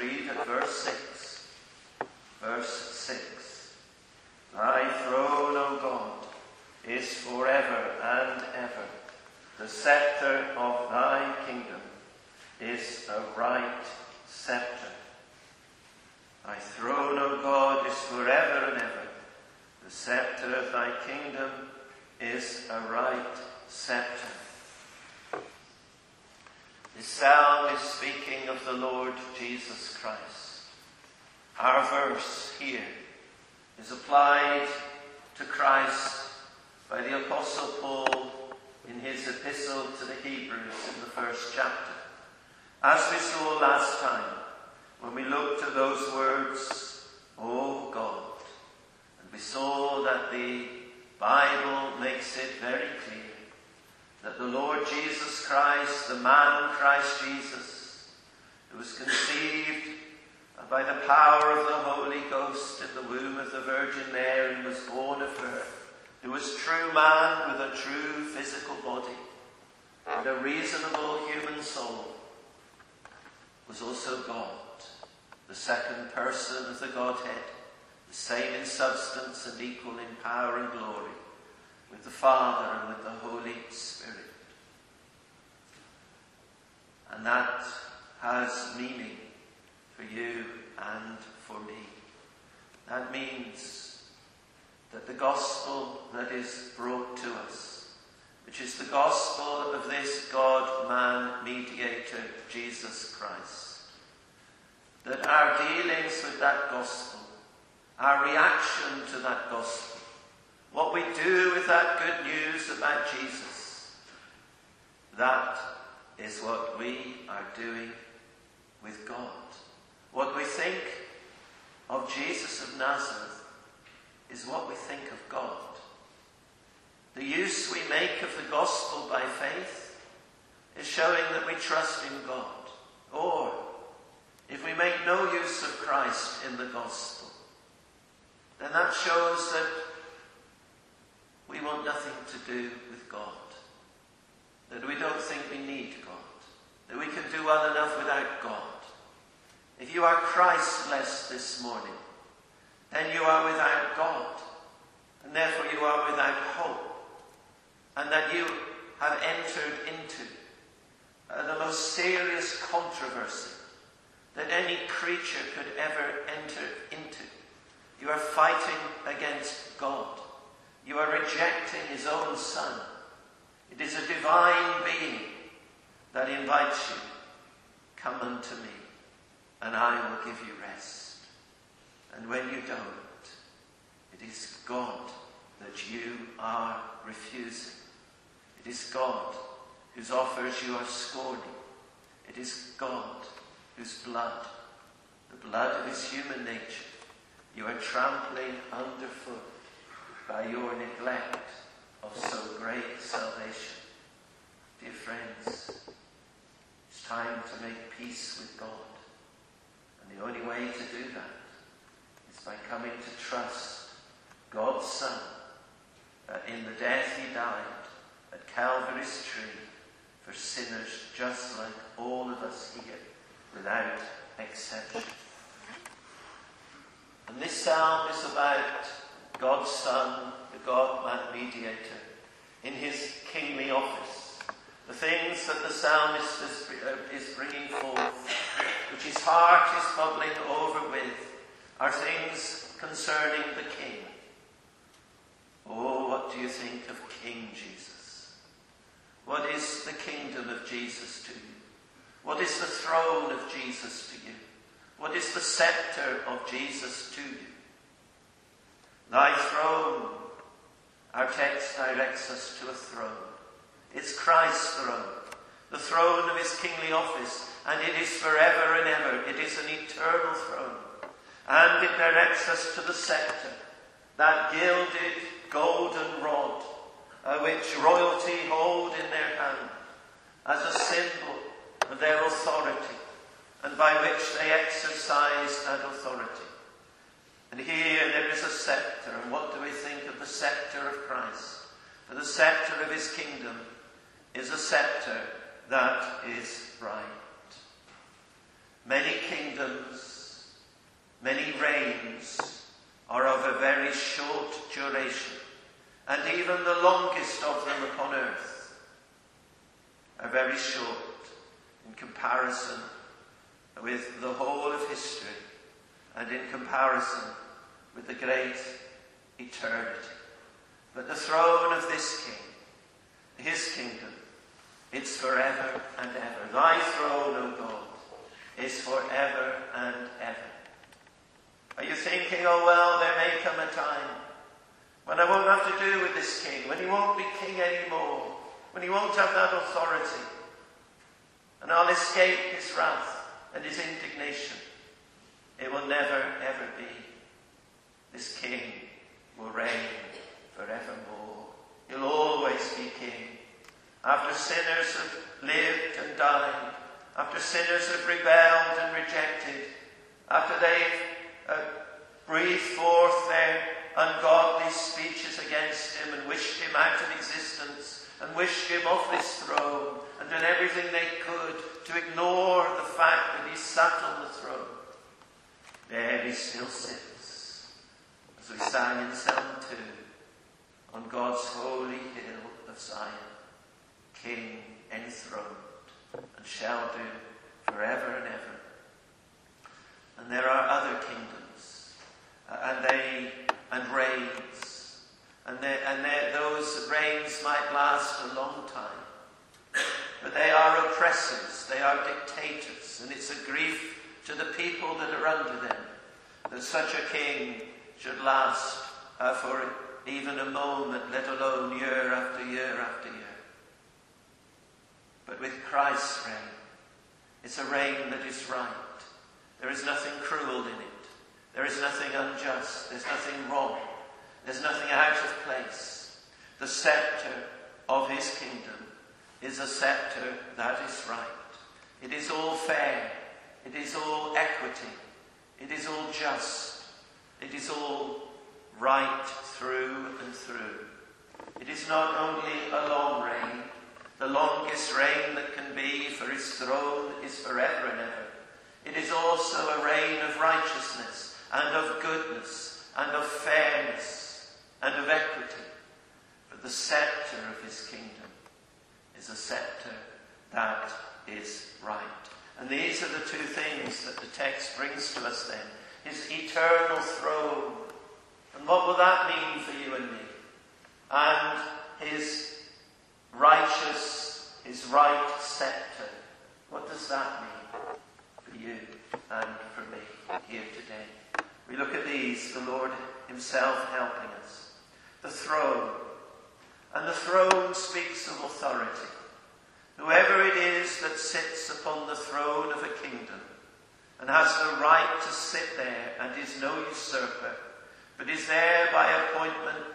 read at verse 6. Verse 6. Thy throne, O God, is forever and ever. The scepter of thy kingdom is a right scepter. Thy throne, O God, is forever and ever. The scepter of thy kingdom is a right scepter. This psalm is speaking of the Lord Jesus Christ. Our verse here is applied to Christ by the Apostle Paul in his epistle to the Hebrews in the first chapter. As we saw last time, when we looked at those words, O God, and we saw that the Bible makes it very clear that the Lord Jesus Christ, the man Christ Jesus, who was conceived by the power of the Holy Ghost in the womb of the Virgin Mary and was born of her, who was true man with a true physical body and a reasonable human soul, was also God, the second person of the Godhead, the same in substance and equal in power and glory, with the Father and with the Holy Spirit. And that has meaning for you and for me. That means that the gospel that is brought to us, which is the gospel of this God-man mediator, Jesus Christ, that our dealings with that gospel, our reaction to that gospel, what we do with that good news about Jesus, that is what we are doing with God. What we think of Jesus of Nazareth is what we think of God. The use we make of the gospel by faith is showing that we trust in God. Or, if we make no use of Christ in the gospel, then that shows that we want nothing to do with God. That we don't think we need God. That we can do well enough without God. If you are Christless this morning, then you are without God. And therefore you are without hope. And that you have entered into the most serious controversy that any creature could ever enter into. You are fighting against God. You are rejecting his own Son. It is a divine being that invites you. Come unto me, and I will give you rest. And when you don't, it is God that you are refusing. It is God whose offers you are scorning. It is God whose blood, the blood of his human nature, you are trampling underfoot by your neglect of so great salvation. Dear friends, it's time to make peace with God. And the only way to do that is by coming to trust God's Son, that in the death he died at Calvary's tree for sinners just like all of us here, without exception. And this psalm is about God's Son, the God-man mediator, in his kingly office. The things that the psalmist is bringing forth, which his heart is bubbling over with, are things concerning the King. Oh, what do you think of King Jesus? What is the kingdom of Jesus to you? What is the throne of Jesus to you? What is the scepter of Jesus to you? Thy throne, our text directs us to a throne. It's Christ's throne, the throne of his kingly office, and it is forever and ever. It is an eternal throne. And it directs us to the scepter, that gilded golden rod, which royalty hold in their hand as a symbol of their authority, and by which they exercise that authority. And here there is a scepter, and what do we think of the scepter of Christ? For the scepter of his kingdom is a scepter that is right. Many kingdoms, many reigns are of a very short duration, and even the longest of them upon earth are very short in comparison with the whole of history and in comparison with the great eternity. But the throne of this King, his kingdom, it's forever and ever. Thy throne, O God, is forever and ever. Are you thinking, oh well, there may come a time when I won't have to do with this king, when he won't be king anymore, when he won't have that authority, and I'll escape his wrath and his indignation? It will never, ever be. This king will reign forevermore. He'll always be king. After sinners have lived and died, after sinners have rebelled and rejected, after they've breathed forth their ungodly speeches against him and wished him out of existence and wished him off his throne and done everything they could to ignore the fact that he sat on the throne, there he still sits, as we sang in Psalm 2, on God's holy hill of Zion, King enthroned, and shall do forever and ever. And there are other kingdoms, and reigns, and those reigns might last a long time, but they are oppressors, they are dictators, and it's a grief to the people that are under them that such a king should last for even a moment, let alone year after year after year. But with Christ's reign, it's a reign that is right. There is nothing cruel in it. There is nothing unjust. There's nothing wrong. There's nothing out of place. The scepter of his kingdom is a scepter that is right. It is all fair. It is all equity. It is all just. It is all right through and through. It is not only a long reign. The longest reign that can be, for his throne is forever and ever. It is also a reign of righteousness and of goodness and of fairness and of equity. For the scepter of his kingdom is a scepter that is right. And these are the two things that the text brings to us then. His eternal throne. And what will that mean for you and me? And his righteous, his right scepter. What does that mean for you and for me here today? We look at these, the Lord himself helping us. The throne. And the throne speaks of authority. Whoever it is that sits upon the throne of a kingdom and has the right to sit there and is no usurper, but is there by appointment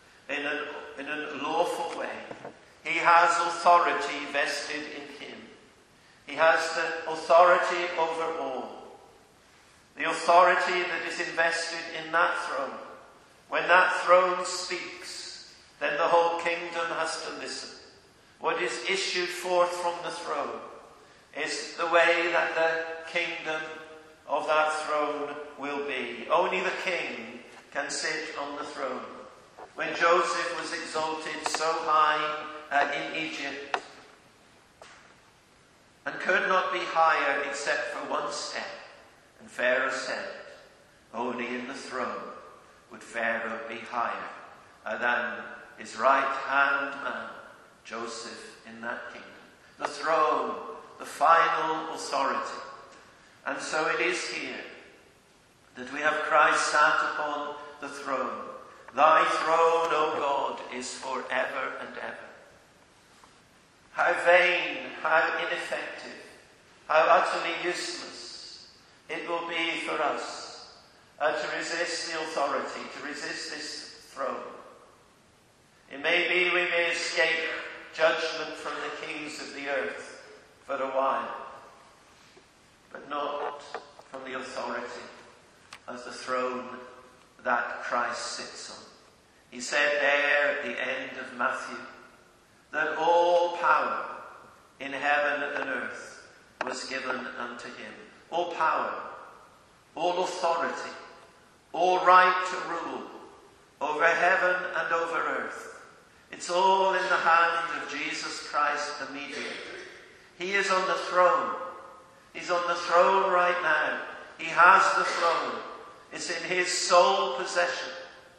in a lawful way, he has authority vested in him. He has the authority over all. The authority that is invested in that throne. When that throne speaks, then the whole kingdom has to listen. What is issued forth from the throne is the way that the kingdom of that throne will be. Only the king can sit on the throne. When Joseph was exalted so high in Egypt and could not be higher except for one step, and Pharaoh said, only in the throne would Pharaoh be higher than his right-hand man, Joseph, in that kingdom. The throne, the final authority. And so it is here that we have Christ sat upon the throne. Thy throne, O God, is forever and ever. How vain, how ineffective, how utterly useless it will be for us to resist the authority, to resist this throne. It may be we may escape judgment from the kings of the earth for a while, but not from the authority of the throne that Christ sits on. He said there at the end of Matthew that all power in heaven and earth was given unto him. all power, all authority, all right to rule over heaven and over earth. It's all in the hand of Jesus Christ, the mediator. He is on the throne. He's on the throne right now. He has the throne. It's in his sole possession.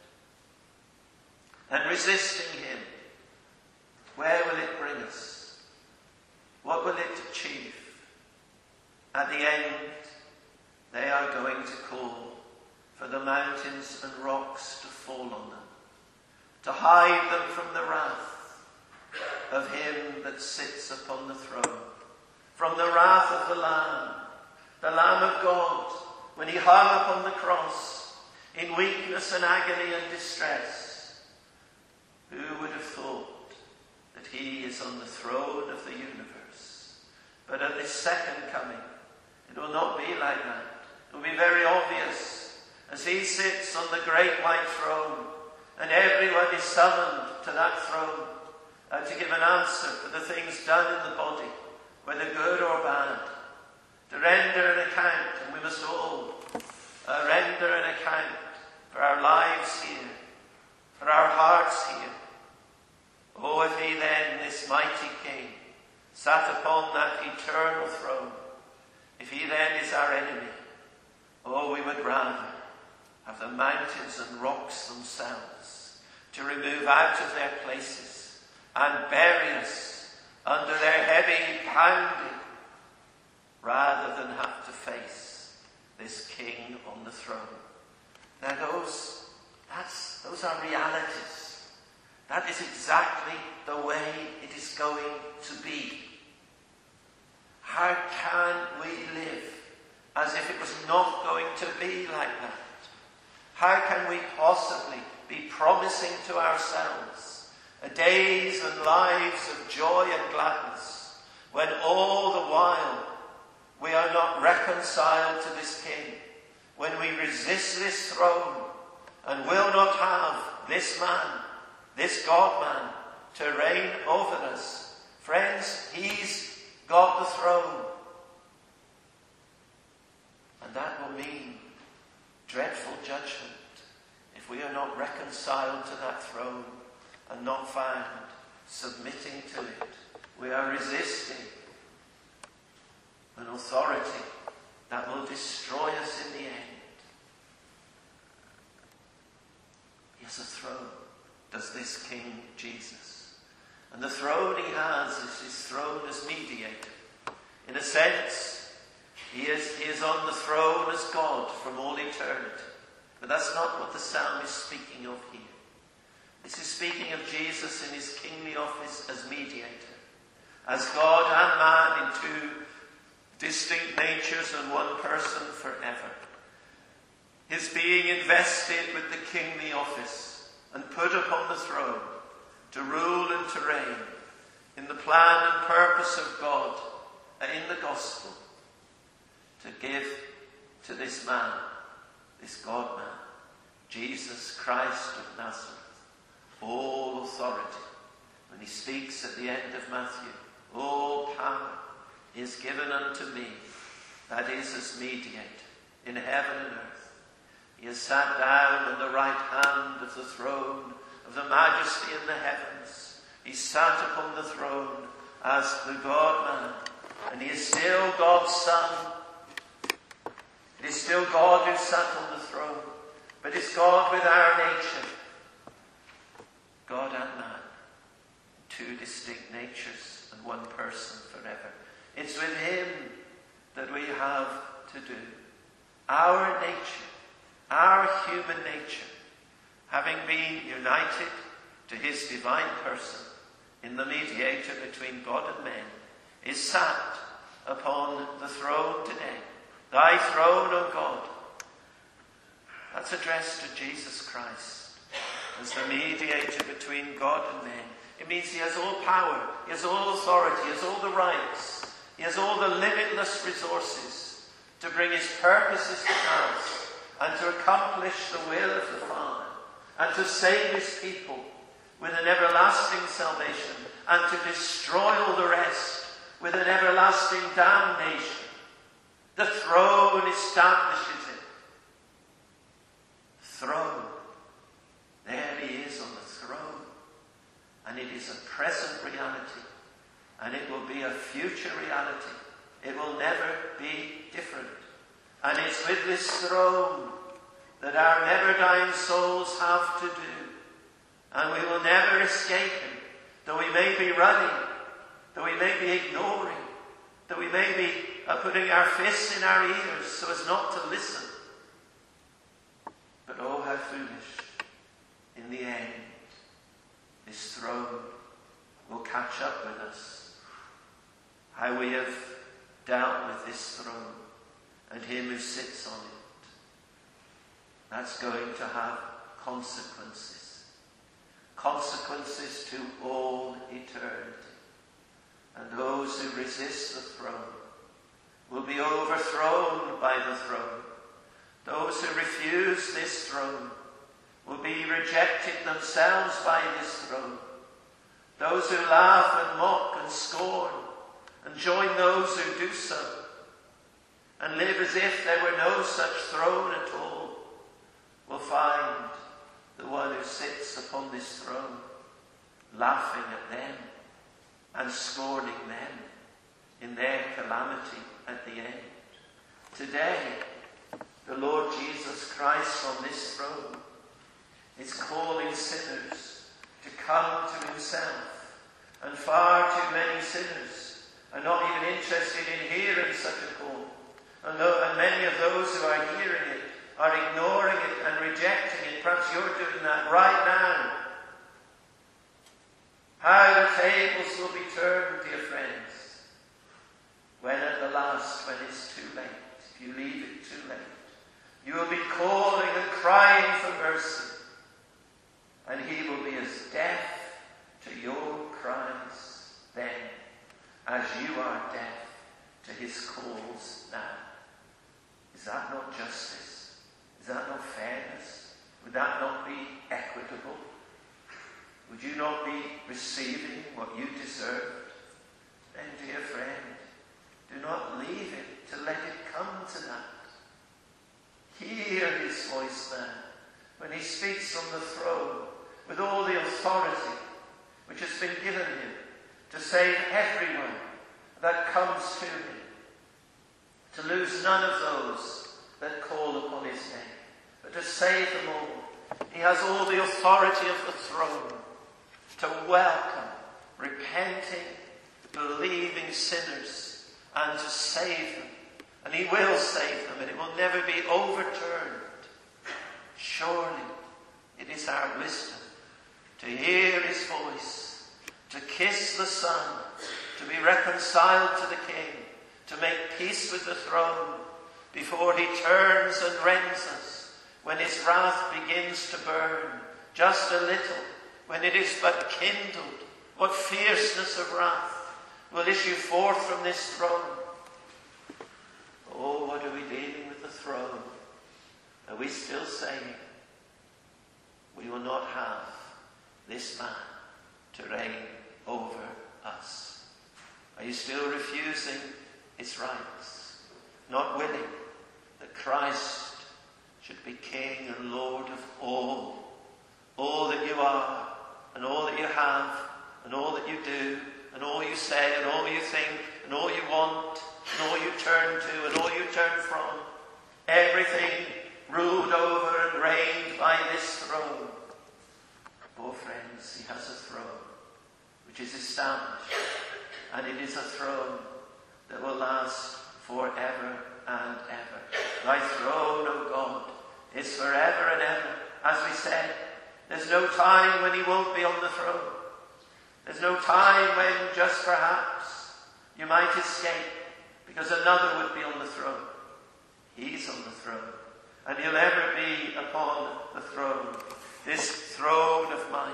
And resisting him, where will it bring us? What will it achieve? At the end, they are going to call for the mountains and rocks to fall on them, to hide them from the wrath of him that sits upon the throne, from the wrath of the Lamb of God, when he hung upon the cross in weakness and agony and distress. Who would have thought that he is on the throne of the universe? But at this second coming, it will not be like that. It will be very obvious as he sits on the great white throne and everyone is summoned to that throne to give an answer for the things done in the body, whether good or bad, to render an account, and we must all render an account for our lives here, for our hearts here. Oh, if he then, this mighty King, sat upon that eternal throne, if he then is our enemy, oh, we would rather have the mountains and rocks themselves to remove out of their places and bury us under their heavy pounding, rather than have to face this King on the throne. Now those are realities. That is exactly the way it is going to be. How can we live as if it was not going to be like that? How can we possibly be promising to ourselves days and lives of joy and gladness when all the while we are not reconciled to this King, when we resist this throne and will not have this man, this God-man, to reign over us? Friends, he's got the throne. And that will mean dreadful judgment if we are not reconciled to that throne and not found submitting to it. We are resisting an authority that will destroy us in the end. He has a throne, does this King Jesus. And the throne he has is his throne as mediator. In a sense, he is on the throne as God from all eternity. But that's not what the psalm is speaking of here. This is speaking of Jesus in his kingly office as mediator, as God and man in two distinct natures and one person forever. His being invested with the kingly office and put upon the throne to rule and to reign in the plan and purpose of God in the gospel, to give to this man, this God-man, Jesus Christ of Nazareth, all authority. When he speaks at the end of Matthew, all power is given unto me, that is as mediator in heaven and earth. He has sat down on the right hand of the throne of the majesty in the heavens. He sat upon the throne as the God-man, and he is still God's Son. It is still God who sat on the throne, but it's God with our nature. God and man, two distinct natures and one person forever. It's with him that we have to do. Our nature, our human nature, having been united to his divine person in the mediator between God and men, is sat upon the throne today. Thy throne, O God. That's addressed to Jesus Christ as the mediator between God and men. It means he has all power, he has all authority, he has all the rights, he has all the limitless resources to bring his purposes to pass and to accomplish the will of the Father and to save his people with an everlasting salvation and to destroy all the rest with an everlasting damnation. The throne establishes it. Throne. There he is on the throne. And it is a present reality. And it will be a future reality. It will never be different. And it's with this throne that our never-dying souls have to do. And we will never escape him. Though we may be running, though we may be ignoring, though we may be putting our fists in our ears so as not to listen. But oh, how foolish. In the end, this throne will catch up with us. How we have dealt with this throne and him who sits on it. That's going to have consequences. Consequences to all eternity. And those who resist the throne will be overthrown by the throne. Those who refuse this throne will be rejected themselves by this throne. Those who laugh and mock and scorn and join those who do so and live as if there were no such throne at all will find the one who sits upon this throne laughing at them and scorning them in their calamity at the end. Today, the Lord Jesus Christ on this throne is calling sinners to come to himself. And far too many sinners are not even interested in hearing such a call. And many of those who are hearing it are ignoring it and rejecting it. Perhaps you're doing that right now. How the tables will be turned, dear friends, when at the last, when it's too late, if you leave it too late, you will be calling and crying for mercy. And he will be as deaf to your cries then as you are deaf to his calls now. Is that not justice? Is that not fairness? Would that not be equitable? Would you not be receiving what you deserved? Then, dear friend, do not leave it to let it come to that. Hear his voice then when he speaks on the throne with all the authority which has been given him to save everyone that comes to him, to lose none of those that call upon his name, but to save them all. He has all the authority of the throne to welcome repenting, believing sinners and to save them. And he will save them, and it will never be overturned. Surely it is our wisdom to hear his voice, to kiss the Son, to be reconciled to the King, to make peace with the throne before he turns and rends us, when his wrath begins to burn just a little, when it is but kindled. What fierceness of wrath will issue forth from this throne? Oh, what are we dealing with the throne? Are we still saying, we will not have this man to reign over us? Are you still refusing his rights? Not willing that Christ should be King and Lord of all that you are, and all that you have, and all that you do, and all you say, and all you think, and all you want, and all you turn to, and all you turn from. Everything ruled over and reigned by this throne. Oh, friends, he has a throne which is established, and it is a throne that will last forever and ever. Thy throne, O God, is forever and ever. As we said, there's no time when he won't be on the throne. There's no time when just perhaps you might escape because another would be on the throne. He's on the throne, and he'll ever be upon the throne, this throne of might.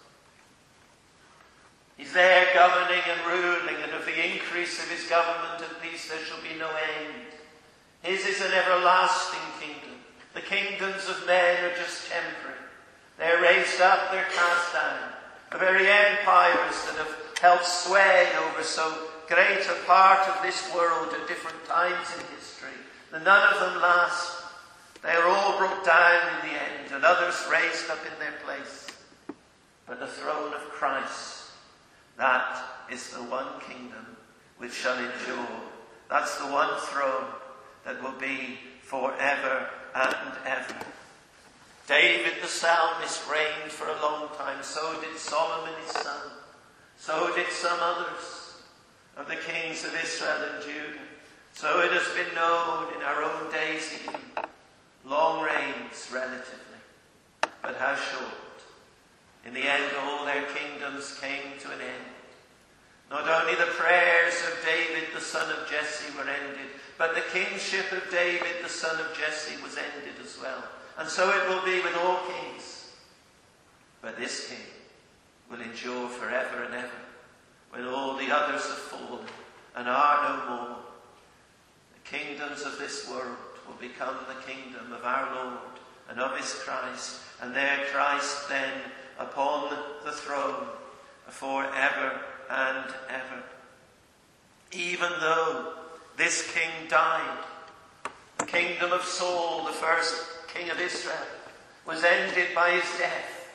He's there governing and ruling, and of the increase of his government and peace there shall be no end. His is an everlasting kingdom. The kingdoms of men are just temporary. They're raised up, they're cast down. The very empires that have held sway over so great a part of this world at different times in history. None of them last. They are all brought down in the end, and others raised up in their place. But the throne of Christ, that is the one kingdom which shall endure. That's the one throne that will be forever and ever. David the psalmist reigned for a long time. So did Solomon his son. So did some others of the kings of Israel and Judah. So it has been known in our own days even. Long reigns relatively, but how short. In the end, all their kingdoms came to an end. Not only the prayers of David the son of Jesse were ended, but the kingship of David the son of Jesse was ended as well. And so it will be with all kings. But this king will endure forever and ever, when all the others have fallen and are no more. The kingdoms of this world will become the kingdom of our Lord and of his Christ, and there Christ then upon the throne forever and ever. Even though this king died, the kingdom of Saul, the first king of Israel, was ended by his death.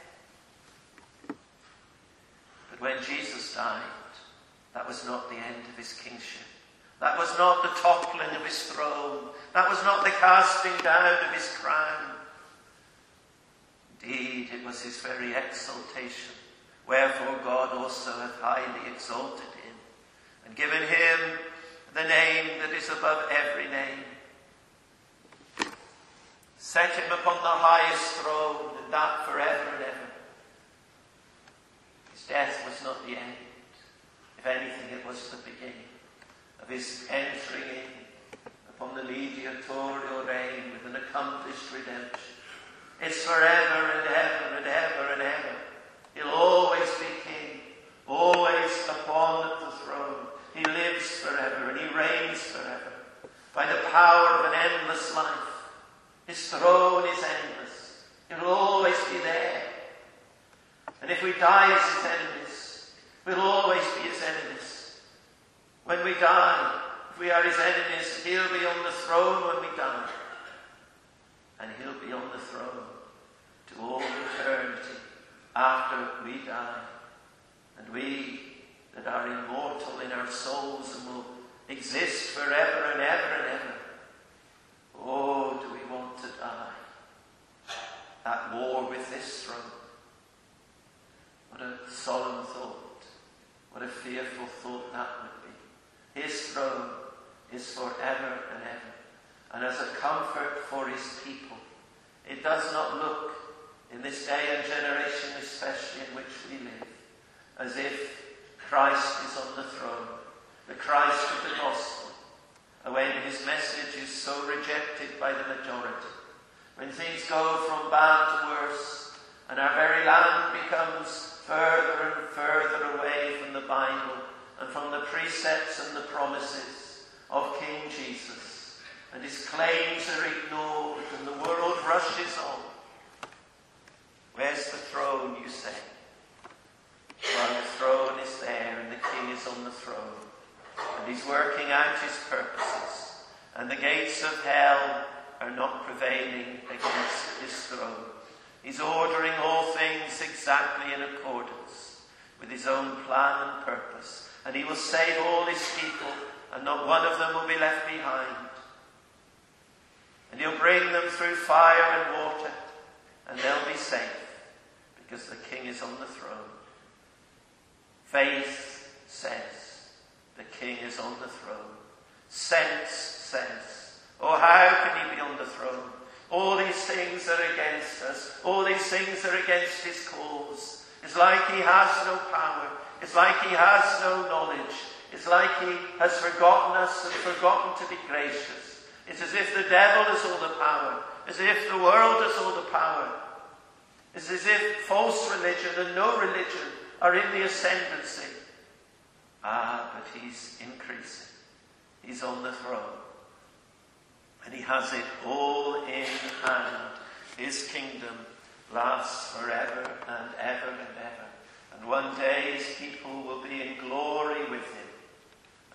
But when Jesus died, that was not the end of his kingship. That was not the toppling of his throne. That was not the casting down of his crown. Indeed, it was his very exaltation. Wherefore God also hath highly exalted him, and given him the name that is above every name. Set him upon the highest throne, and that forever and ever. His death was not the end. If anything, it was the beginning of his entering in upon the mediatorial reign with an accomplished redemption. It's forever and ever and ever and ever. He'll always be king, always upon the throne. He lives forever and he reigns forever by the power of an endless life. His throne is endless. It'll always be there. And if we die as his enemies, we'll always be his enemies. When we die, if we are his enemies, he'll be on the throne when we die. And he'll be on the throne to all eternity after we die. And we that are immortal in our souls and will exist forever and ever and ever. Oh, do we want to die at war with this throne? What a solemn thought. What a fearful thought that would be. His throne is forever and ever. And as a comfort for his people, it does not look, in this day and generation especially in which we live, as if Christ is on the throne, the Christ of the gospel, when his message is so rejected by the majority, when things go from bad to worse, and our very land becomes further and further away from the Bible and from the precepts and the promises of King Jesus, and his claims are ignored and the world rushes on. Where's the throne, you say? Well, the throne is there and the king is on the throne, and he's working out his purposes, and the gates of hell are not prevailing against his throne. He's ordering all things exactly in accordance with his own plan and purpose, and he will save all his people, and not one of them will be left behind. And he'll bring them through fire and water, and they'll be safe, because the king is on the throne. Faith says, the king is on the throne. Sense says, oh, how can he be on the throne? All these things are against us. All these things are against his cause. It's like he has no power. It's like he has no knowledge. It's like he has forgotten us and forgotten to be gracious. It's as if the devil has all the power. As if the world has all the power. It's as if false religion and no religion are in the ascendancy. But he's increasing. He's on the throne. And he has it all in hand. His kingdom lasts forever and ever and ever. And one day his people will be in glory with him.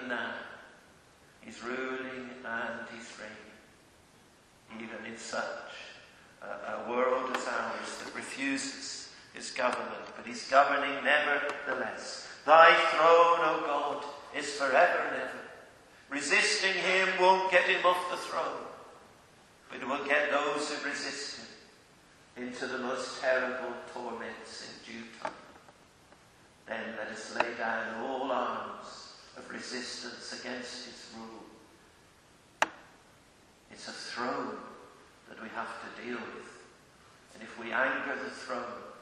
even now. He's ruling and he's reigning, even in such a world as ours that refuses his government, but he's governing nevertheless. Thy throne, O God, is forever and ever. Resisting him won't get him off the throne, but it will get those who resist him into the most terrible torments in due time. Then let us lay down all arms of resistance against his rule. It's a throne that we have to deal with. And if we anger the throne,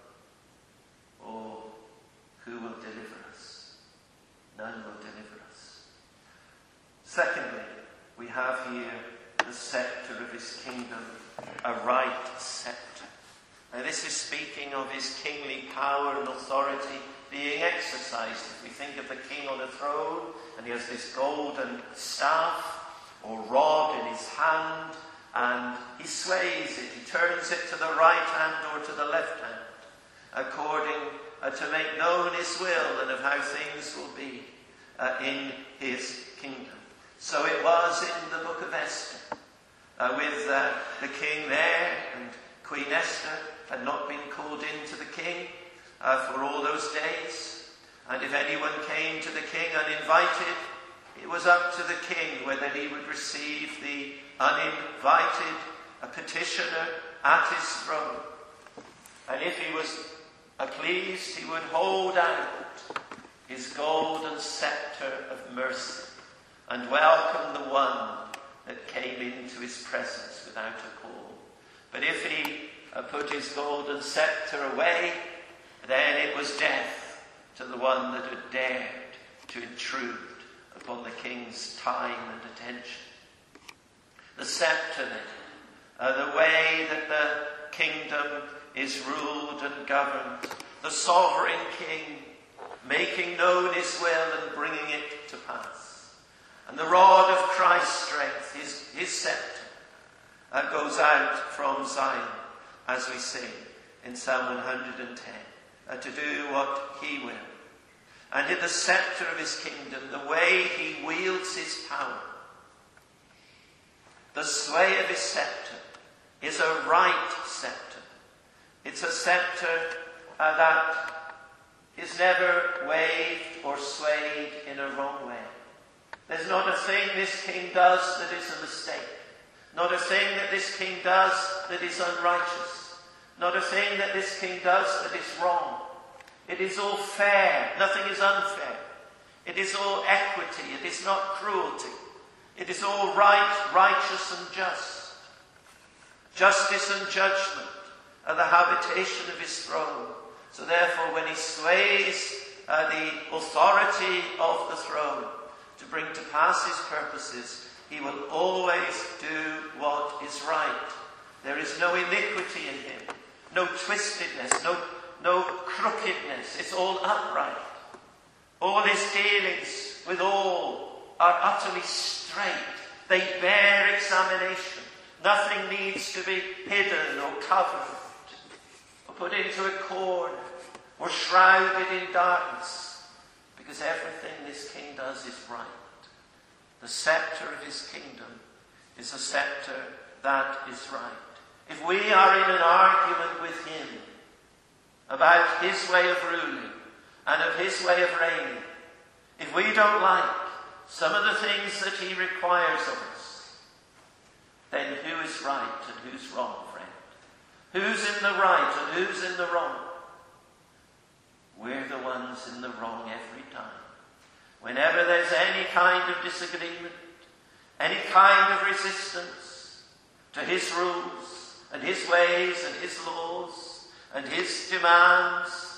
oh, who will deliver us? None will deliver us. Secondly, we have here the scepter of his kingdom, a right scepter. Now this is speaking of his kingly power and authority being exercised. If we think of the king on a throne, and he has this golden staff or rod in his hand, and he sways it, he turns it to the right hand or to the left hand, according to make known his will and of how things will be in his kingdom. So it was in the book of Esther, with the king there, and Queen Esther had not been called in to the king for all those days. And if anyone came to the king uninvited, it was up to the king whether he would receive the uninvited, a petitioner at his throne. And if he was pleased, he would hold out his golden scepter of mercy and welcome the one that came into his presence without a call. But if he put his golden scepter away, then it was death to the one that had dared to intrude upon the king's time and attention. The scepter then, the way that the kingdom is ruled and governed, the sovereign king making known his will and bringing it to pass. And the rod of Christ's strength, his scepter, goes out from Zion, as we sing in Psalm 110, to do what he will. And in the scepter of his kingdom, the way he wields his power, the sway of his scepter is a right scepter. It's a scepter that is never waved or swayed in a wrong way. There's not a thing this king does that is a mistake. Not a thing that this king does that is unrighteous. Not a thing that this king does that is wrong. It is all fair. Nothing is unfair. It is all equity. It is not cruelty. It is all right, righteous and just. Justice and judgment are the habitation of his throne. So therefore, when he sways the authority of the throne to bring to pass his purposes, he will always do what is right. There is no iniquity in him, no twistedness, no crookedness. It's all upright. All his dealings with all are utterly straight. They bear examination. Nothing needs to be hidden or covered or put into a corner or shrouded in darkness, because everything this king does is right. The scepter of his kingdom is a scepter that is right. If we are in an argument with him about his way of ruling and of his way of reigning, if we don't like some of the things that he requires of us, then who is right and who's wrong, friend? Who's in the right and who's in the wrong? We're the ones in the wrong every time. Whenever there's any kind of disagreement, any kind of resistance to his rules and his ways and his laws and his demands,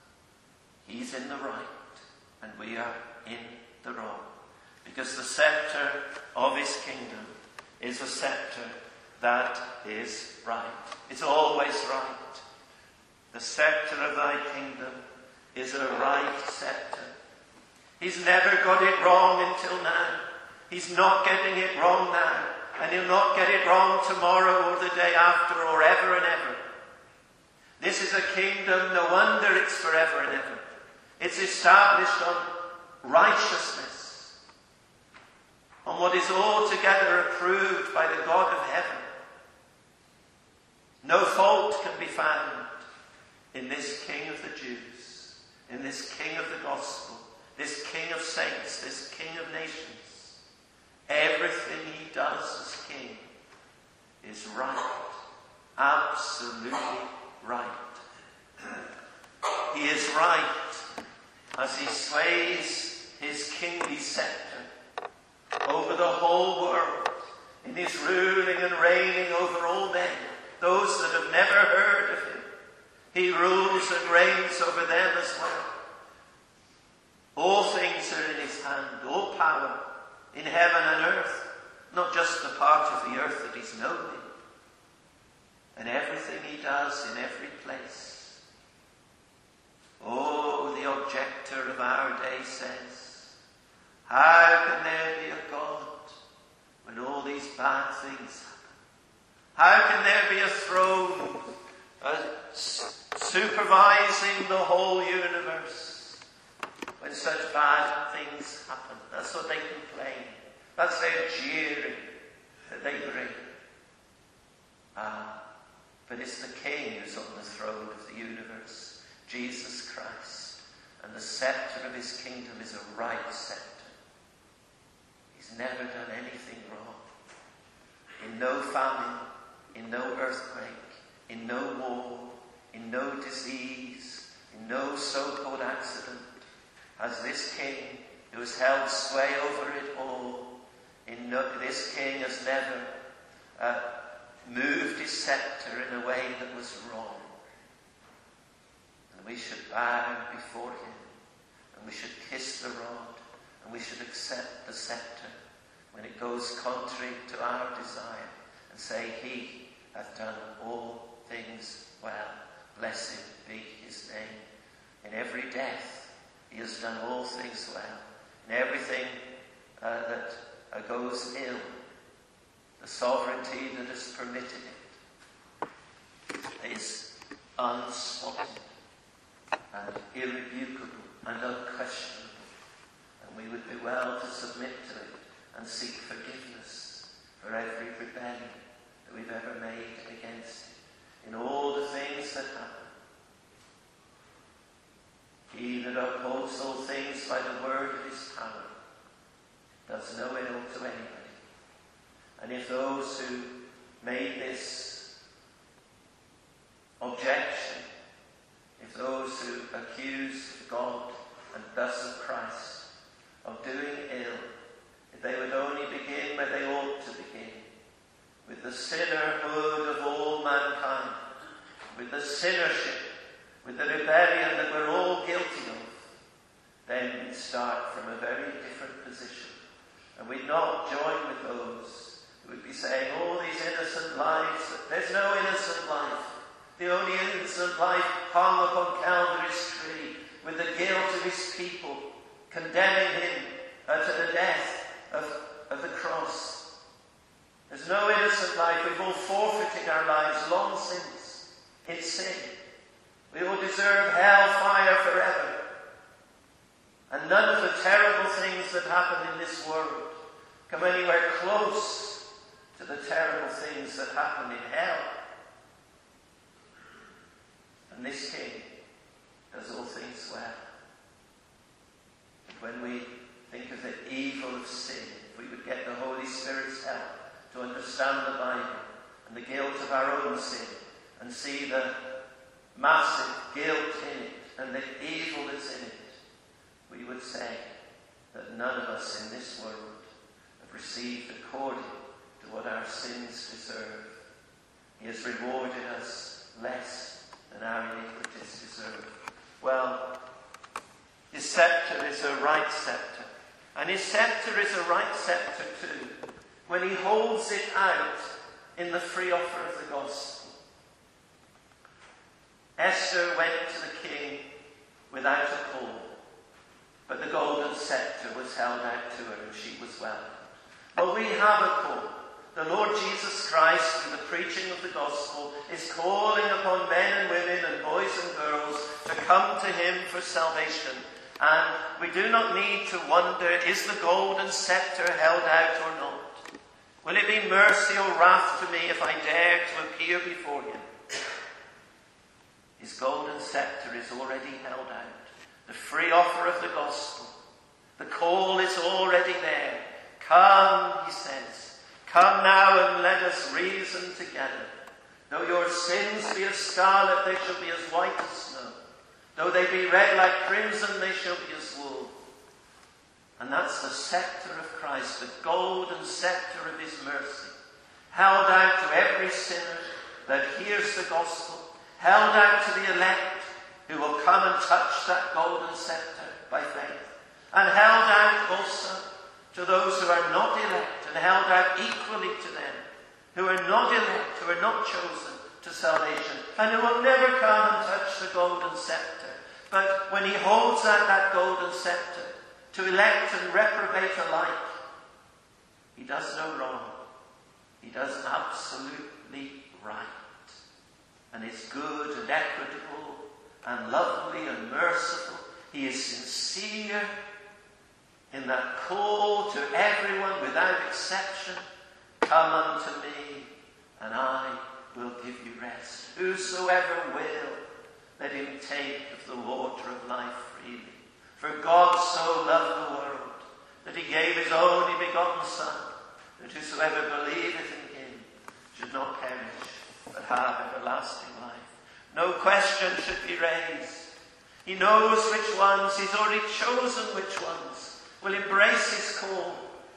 he's in the right and we are in the wrong. Because the scepter of his kingdom is a scepter that is right. It's always right. The scepter of thy kingdom is a right scepter. He's never got it wrong until now. He's not getting it wrong now. And he'll not get it wrong tomorrow or the day after or ever and ever. This is a kingdom, no wonder it's forever and ever. It's established on righteousness is altogether approved by the God of heaven. No fault can be found in this King of the Jews, in this King of the gospel, this King of saints, this King of nations. Everything he does as king is right, absolutely right. He is right as he sways his kingly scepter over the whole world, in his ruling and reigning over all men, those that have never heard of him. He rules and reigns over them as well. All things are in his hand, all power in heaven and earth, not just the part of the earth that he's known in, and everything he does in every place. Oh, the objector of our day says, how can there be a God when all these bad things happen? How can there be a throne supervising the whole universe when such bad things happen? That's what they complain. That's their jeering that they bring. But it's the King who's on the throne of the universe, Jesus Christ. And the scepter of his kingdom is a right scepter. He's never done anything wrong. In no famine, in no earthquake, in no war, in no disease, in no so-called accident, has this King who has held sway over it all, this King has never moved his scepter in a way that was wrong. And we should bow before him, and we should kiss the rod, and we should accept the scepter when it goes contrary to our desire, and say, he hath done all things well. Blessed be his name. In every death, he has done all things well. In everything that goes ill, the sovereignty that has permitted it is unspotted and irrebukable and unquestionable. And we would be well to submit to it and seek forgiveness for every rebellion that we've ever made against it, in all the things that happen. He that upholds all things by the word of his power does no ill to anybody. And if those who made this objection, if those who accuse God and thus of Christ of doing ill, if they would only begin where they ought to begin, with the sinnerhood of all mankind, with the sinnership, with the rebellion that we're all guilty of, then we'd start from a very different position. And we'd not join with those who would be saying, all these innocent lives, there's no innocent life. The only innocent life hung upon Calvary's tree with the guilt of his people, condemning him to the death of the cross. There's no innocent life. We've all forfeited our lives long since in sin. We all deserve hellfire forever. And none of the terrible things that happen in this world come anywhere close to the terrible things that happen in hell. And this King does all things well. And when we think of the evil of sin, if we would get the Holy Spirit's help to understand the Bible and the guilt of our own sin, and see the massive guilt in it and the evil that's in it, we would say that none of us in this world have received according to what our sins deserve. He has rewarded us less than our iniquities deserve. Well, his scepter is a right scepter. And his scepter is a right scepter too, when he holds it out in the free offer of the gospel. Esther went to the king without a call, but the golden scepter was held out to her and she was welcomed. Well, we have a call. The Lord Jesus Christ, through the preaching of the gospel, is calling upon men and women and boys and girls to come to him for salvation, And we do not need to wonder, is the golden scepter held out or not? Will it be mercy or wrath to me if I dare to appear before him? His golden scepter is already held out. The free offer of the gospel. The call is already there. Come, he says. Come now and let us reason together. Though your sins be as scarlet, they shall be as white as snow. Though they be red like crimson, they shall be as wool. And that's the scepter of Christ, the golden scepter of his mercy, held out to every sinner that hears the gospel, held out to the elect who will come and touch that golden scepter by faith, and held out also to those who are not elect, and held out equally to them who are not elect, who are not chosen to salvation, and who will never come and touch the golden scepter. But when he holds out that golden scepter to elect and reprobate alike, he does no wrong. He does absolutely right, and is good and equitable and lovely and merciful. He is sincere in that call to everyone without exception. Come unto me, and I will give you rest. Whosoever will, let him take of the water of life freely. For God so loved the world, that he gave his only begotten Son, that whosoever believeth in him should not perish, but have everlasting life. No question should be raised. He knows which ones, he's already chosen which ones will embrace his call.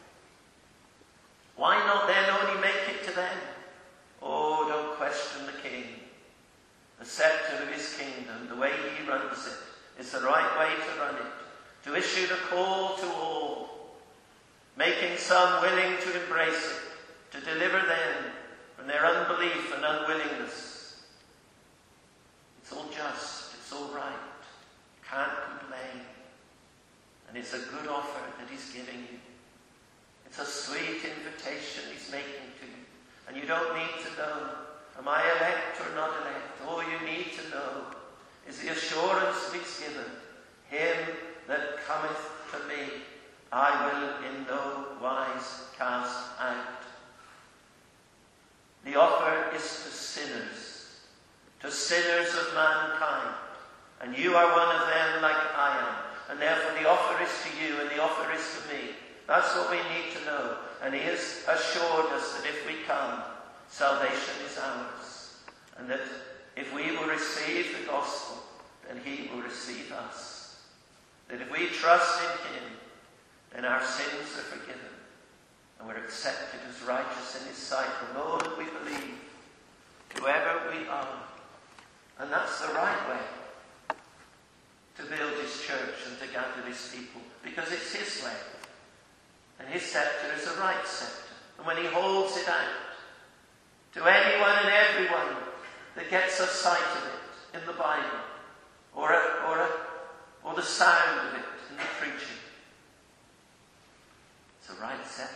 Why not then only make it to them? Oh, don't question the King. The scepter of his kingdom, the way he runs it, is the right way to run it. To issue the call to all, making some willing to embrace it, to deliver them from their unbelief and unwillingness. It's all just, it's all right. Can't complain. And it's a good offer that he's giving you. It's a sweet invitation he's making to you. And you don't need to know, am I elect or not elect? All you need to know is the assurance he's given. Him that cometh to me, I will in no wise cast out. The offer is to sinners of mankind. And you are one of them like I am. And therefore the offer is to you and the offer is to me. That's what we need to know. And he has assured us that if we come, salvation is ours. And that if we will receive the gospel, then he will receive us. That if we trust in him, then our sins are forgiven. And we're accepted as righteous in his sight from all that we believe, whoever we are. And that's the right way to build his church and to gather his people, because it's his way. And his scepter is a right scepter. And when he holds it out to anyone and everyone that gets a sight of it in the Bible, or the sound of it in the preaching, it's a right scepter.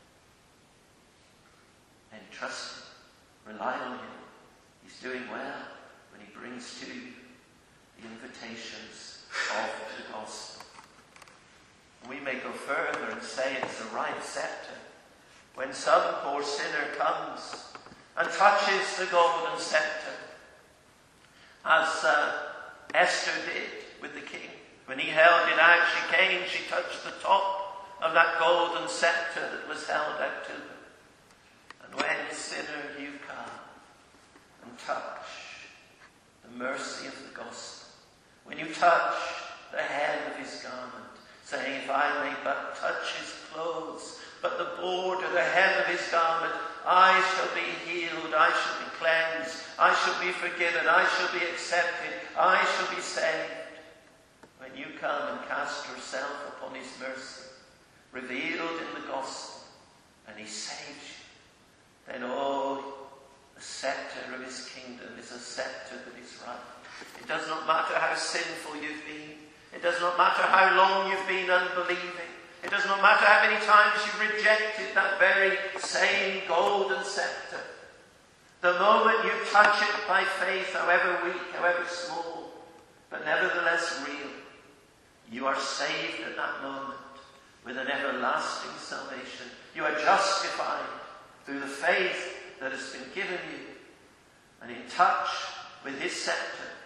And trust him, rely on him. He's doing well when he brings to you the invitations of the gospel. We may go further and say it's a right scepter when some poor sinner comes and touches the golden scepter, as Esther did with the king. When he held it out, she came, she touched the top of that golden scepter that was held out to her. And when, sinner, you come and touch the mercy of the gospel, when you touch the hem of his garment, saying, if I may but touch his clothes, but the border, the hem of his garment, I shall be healed, I shall be cleansed, I shall be forgiven, I shall be accepted, I shall be saved. When you come and cast yourself upon his mercy, revealed in the gospel, and he saves you, then the scepter of his kingdom is a scepter that is right. It does not matter how sinful you've been. It does not matter how long you've been unbelieving. It does not matter how many times you've rejected that very same golden scepter. The moment you touch it by faith, however weak, however small, but nevertheless real, You are saved at that moment with an everlasting salvation. You are justified through the faith that has been given you, and in touch with his scepter.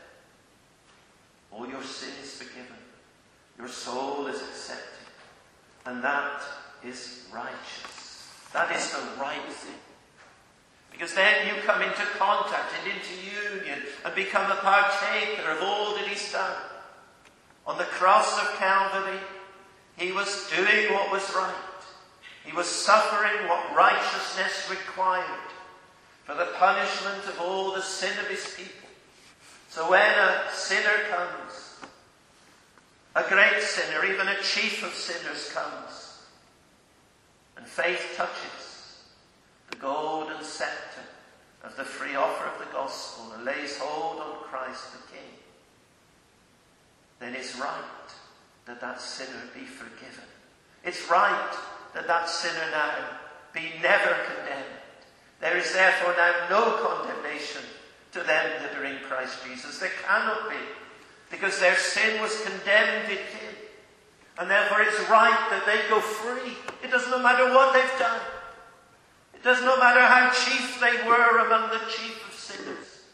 All your sin is forgiven. Your soul is accepted. And that is righteous. That is the right thing. Because then you come into contact and into union and become a partaker of all that he's done. On the cross of Calvary, he was doing what was right. He was suffering what righteousness required for the punishment of all the sin of his people. So when a sinner comes, a great sinner, even a chief of sinners comes, and faith touches the golden scepter of the free offer of the gospel and lays hold on Christ the King, then it's right that that sinner be forgiven. It's right that that sinner now be never condemned. There is therefore now no condemnation to them that are in Christ Jesus. There cannot be, because their sin was condemned in him. And therefore it's right that they go free. It does not matter what they've done. It does not matter how chief they were among the chief of sinners.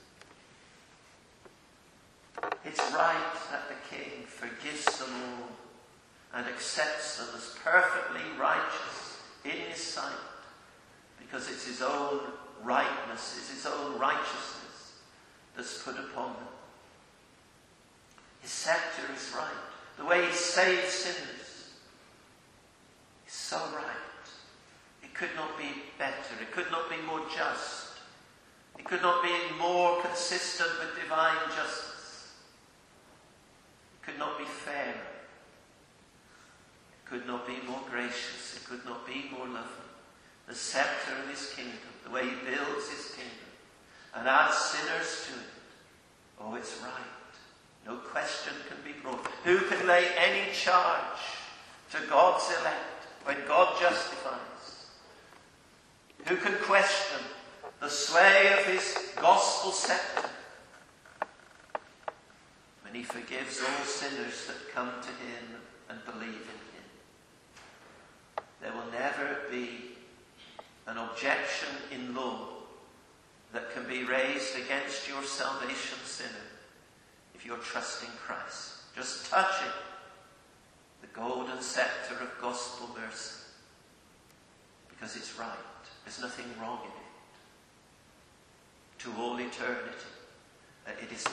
It's right that the King forgives them all and accepts them as perfectly righteous in his sight, because it's his own rightness, it's his own righteousness that's put upon them. His scepter is right. The way he saves sinners is so right. It could not be better. It could not be more just. It could not be more consistent with divine justice. It could not be fairer. It could not be more gracious. It could not be more loving. The scepter of his kingdom, the way he builds his kingdom and adds sinners to it. Oh, it's right. No question can be brought. Who can lay any charge to God's elect when God justifies? Who can question the sway of his gospel scepter when he forgives all sinners that come to him and believe in him? There will never be an objection in law that can be raised against your salvation, sinner, if you're trusting Christ. Just touch it, the golden scepter of gospel mercy, because it's right. There's nothing wrong in it. To all eternity, it is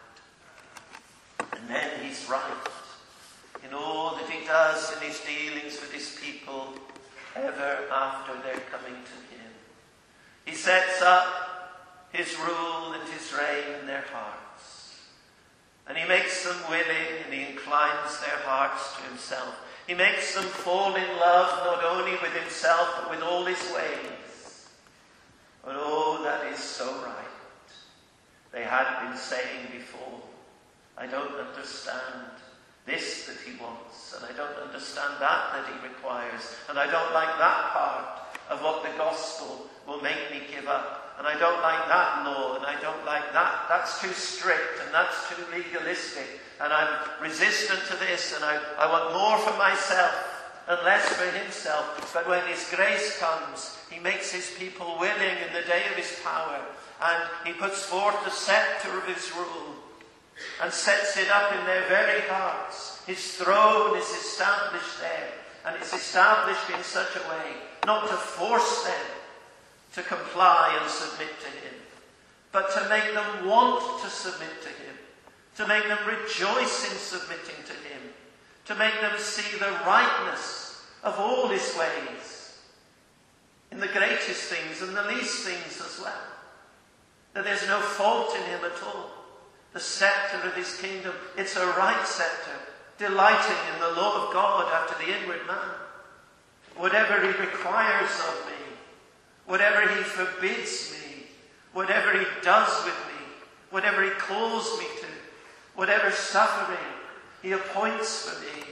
right. And then he's right in all that he does in his dealings with his people ever after their coming to him. He sets up his rule and his reign in their hearts. And he makes them willing, and he inclines their hearts to himself. He makes them fall in love not only with himself but with all his ways. But oh, that is so right. They had been saying before, I don't understand this that he wants, and I don't understand that he requires, and I don't like that part of what the gospel will make me give up. And I don't like that law, and I don't like that. That's too strict, and that's too legalistic. And I'm resistant to this, and I want more for myself and less for himself. But when his grace comes, he makes his people willing in the day of his power. And he puts forth the scepter of his rule and sets it up in their very hearts. His throne is established there. And it's established in such a way not to force them to comply and submit to him, but to make them want to submit to him, to make them rejoice in submitting to him, to make them see the rightness of all his ways, in the greatest things and the least things as well, that there's no fault in him at all. The scepter of his kingdom, it's a right scepter, delighting in the law of God after the inward man. Whatever he requires of me, whatever he forbids me, whatever he does with me, whatever he calls me to, whatever suffering he appoints for me,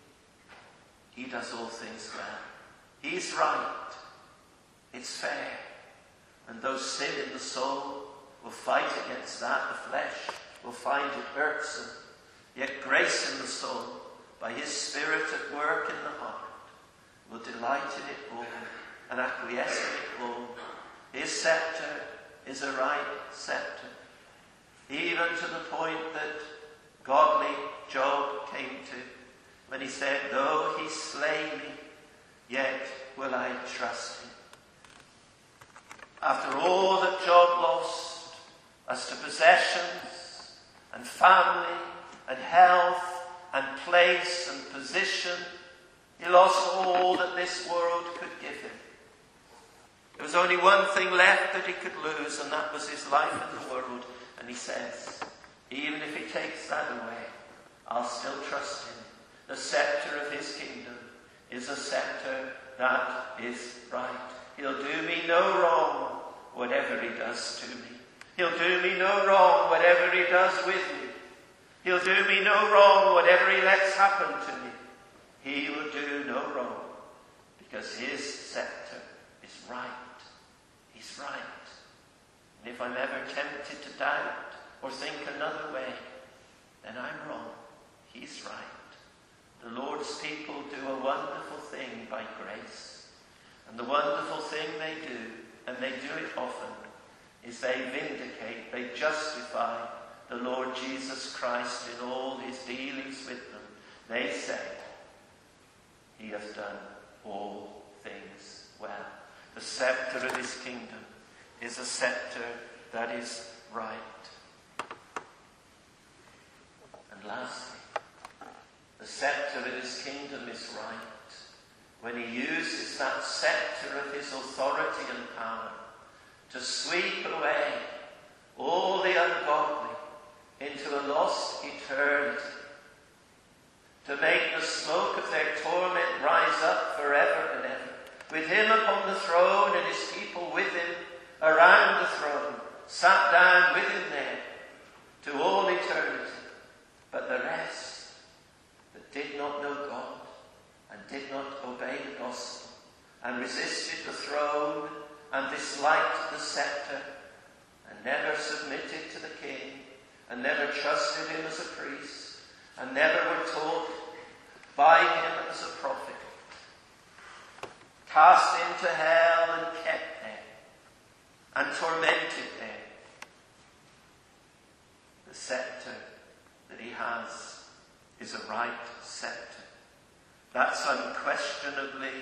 he does all things well. He's right. It's fair. And though sin in the soul will fight against that, the flesh will find it irksome, yet grace in the soul by his Spirit at work in the heart, will delight in it all and acquiesce in it all. His scepter is a right scepter, even to the point that godly Job came to when he said, though he slay me, yet will I trust him. After all that Job lost as to possessions and family and health and place and position, he lost all that this world could give him. There was only one thing left that he could lose, and that was his life in the world. And he says, even if he takes that away, I'll still trust him. The scepter of his kingdom is a scepter that is right. He'll do me no wrong, whatever he does to me. He'll do me no wrong, whatever he does with me. He'll do me no wrong, whatever he lets happen to me. He will do no wrong, because his scepter is right. He's right. And if I'm ever tempted to doubt or think another way, then I'm wrong. He's right. The Lord's people do a wonderful thing by grace. And the wonderful thing they do, and they do it often, is they vindicate, they justify the Lord Jesus Christ in all his dealings with them. They say, he hath done all things well. The scepter of his kingdom is a scepter that is right. And lastly, the scepter of his kingdom is right when he uses that scepter of his authority and power to sweep away all the ungodly into a lost eternity, to make the smoke of their torment rise up forever and ever, with him upon the throne and his people with him around the throne, sat down with him there to all eternity. But the rest that did not know God and did not obey the gospel and resisted the throne and disliked the scepter and never submitted to the king and never trusted him as a priest and never were taught by him as a prophet, cast into hell and kept there and tormented there. The scepter that he has is a right scepter. That's unquestionably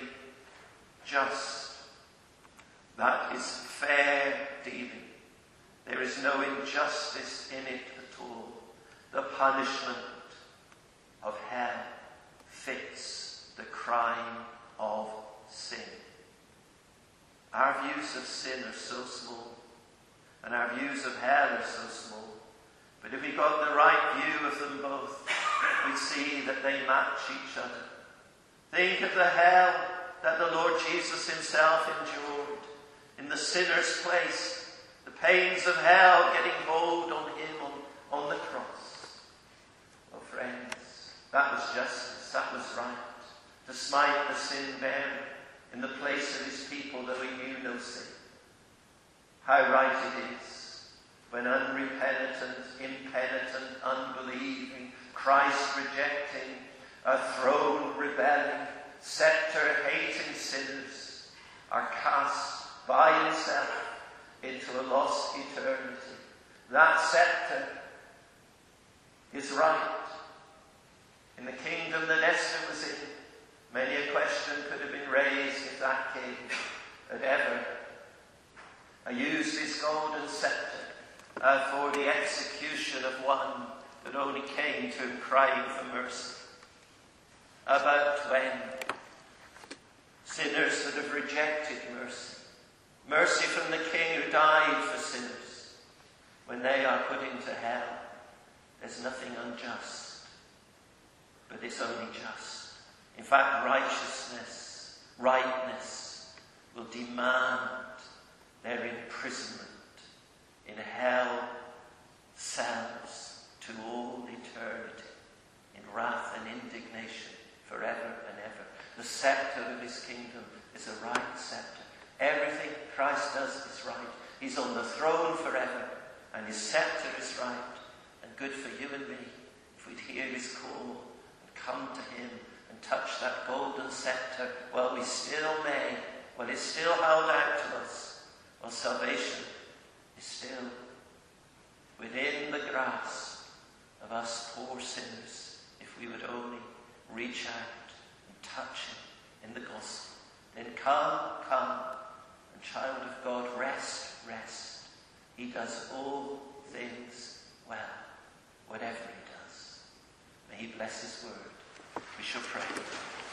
just. That is fair dealing. There is no injustice in it at all. The punishment of hell fits the crime of sin. Our views of sin are so small, and our views of hell are so small. But if we got the right view of them both, we'd see that they match each other. Think of the hell that the Lord Jesus himself endured in the sinner's place, the pains of hell getting hold on him on the cross. Oh friends, that was justice, that was right, to smite the sin-bearer in the place of his people, though he knew no sin. How right it is when unrepentant, impenitent, unbelieving, Christ-rejecting, a throne-rebelling, scepter-hating sinners are cast by himself into a lost eternity. That scepter is right. In the kingdom that Esther was in, many a question could have been raised if that king had ever used his golden scepter for the execution of one that only came to him crying for mercy. About when sinners that have rejected mercy, mercy from the King who died for sinners, when they are put into hell, there's nothing unjust, but it's only just. In fact, righteousness, rightness will demand their imprisonment in hell cells to all eternity, in wrath and indignation forever and ever. The scepter of his kingdom is a right scepter. Everything Christ does is right. He's on the throne forever, and his scepter is right. And good for you and me if we'd hear his call and come to him and touch that golden scepter while we still may, while it's still held out to us, while salvation is still within the grasp of us poor sinners, if we would only reach out and touch him in the gospel. Then come, come, and child of God, rest, rest. He does all things well, whatever he does. May he bless his word. We shall pray.